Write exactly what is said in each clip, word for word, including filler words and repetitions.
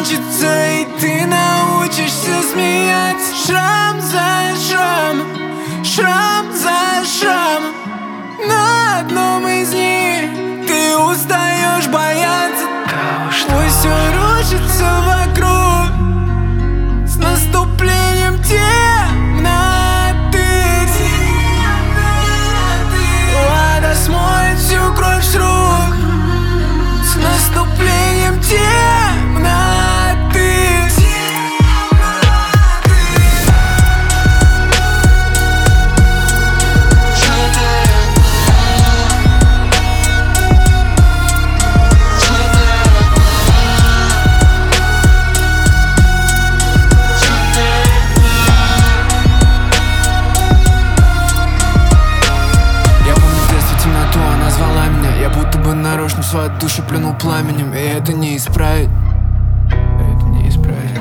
кончится, и ты научишься смеяться. Шрам за шрамом, шрам за шрамом. На одном из них ты устаешь бояться. Пусть все рушится вокруг с наступлением темноты. Вода смоет всю кровь с рук с наступлением темноты. Нарочно в свою душу плюнул пламенем, и это не исправить. Это не исправить.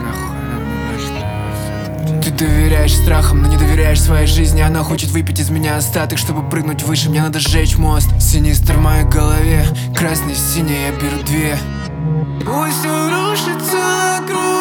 Ты доверяешь страхам, но не доверяешь своей жизни. Она хочет выпить из меня остаток, чтобы прыгнуть выше. Мне надо сжечь мост. Синистр в моей голове, красный, синий, я беру две. Пусть все рушится вокруг.